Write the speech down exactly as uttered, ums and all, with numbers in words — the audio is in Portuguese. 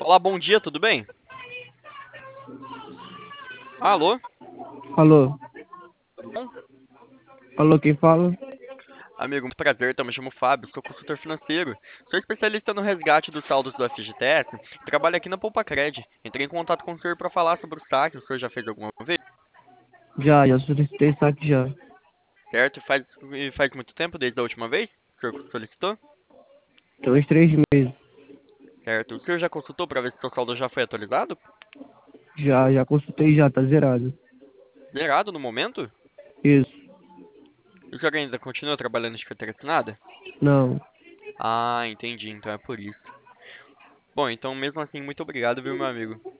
Olá, bom dia, tudo bem? Alô? Alô, Bom, alô, quem fala? amigo, muito prazer, então, me chamo Fábio, sou consultor financeiro. Sou especialista no resgate dos saldos do F G T S e trabalho aqui na Poupacred. Entrei em contato com o senhor para falar sobre o saque, o senhor já fez alguma vez, Já, já solicitei saque já. certo? E faz, e faz muito tempo desde a última vez que o senhor solicitou, Tem uns três meses. certo? O senhor já consultou para ver se seu saldo já foi atualizado? Já, já consultei já, tá zerado. Zerado no momento? Isso, E o senhor ainda continua trabalhando de carteira assinada? não. Ah, entendi, então é por isso. Bom, então mesmo assim, muito obrigado, viu, meu amigo?